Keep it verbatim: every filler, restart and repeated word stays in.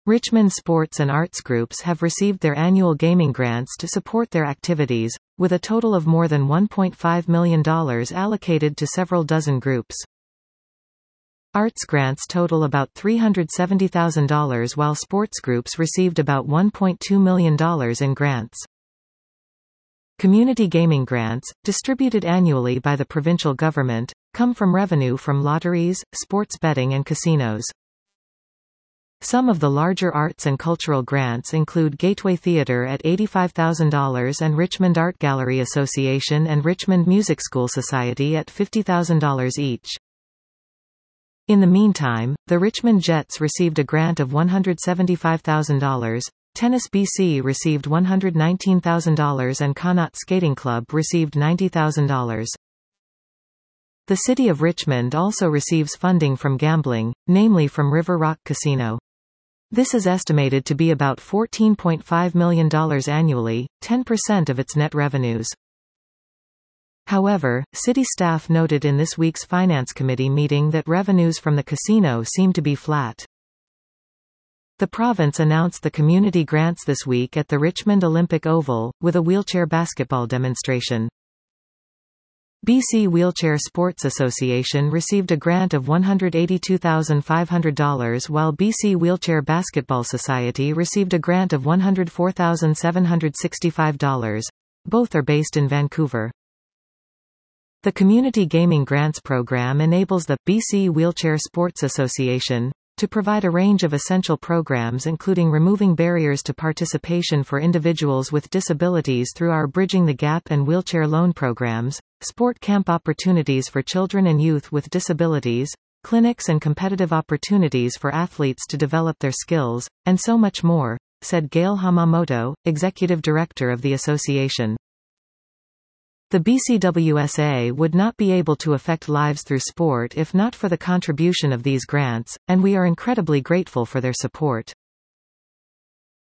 Richmond sports and arts groups have received their annual gaming grants to support their activities, with a total of more than one point five million dollars allocated to several dozen groups. Arts grants total about three hundred seventy thousand dollars while sports groups received about one point two million dollars in grants. Community gaming grants, distributed annually by the provincial government, come from revenue from lotteries, sports betting and casinos. Some of the larger arts and cultural grants include Gateway Theatre at eighty-five thousand dollars and Richmond Art Gallery Association and Richmond Music School Society at fifty thousand dollars each. In the meantime, the Richmond Jets received a grant of one hundred seventy-five thousand dollars, Tennis B C received one hundred nineteen thousand dollars and Connaught Skating Club received ninety thousand dollars. The City of Richmond also receives funding from gambling, namely from River Rock Casino. This is estimated to be about fourteen point five million dollars annually, ten percent of its net revenues. However, city staff noted in this week's Finance Committee meeting that revenues from the casino seem to be flat. The province announced the community grants this week at the Richmond Olympic Oval, with a wheelchair basketball demonstration. B C Wheelchair Sports Association received a grant of one hundred eighty-two thousand five hundred dollars while B C Wheelchair Basketball Society received a grant of one hundred four thousand seven hundred sixty-five dollars. Both are based in Vancouver. The Community Gaming Grants Program enables the B C Wheelchair Sports Association to provide a range of essential programs including removing barriers to participation for individuals with disabilities through our Bridging the Gap and wheelchair loan programs, sport camp opportunities for children and youth with disabilities, clinics and competitive opportunities for athletes to develop their skills, and so much more, said Gail Hamamoto, executive director of the association. The B C W S A would not be able to affect lives through sport if not for the contribution of these grants, and we are incredibly grateful for their support.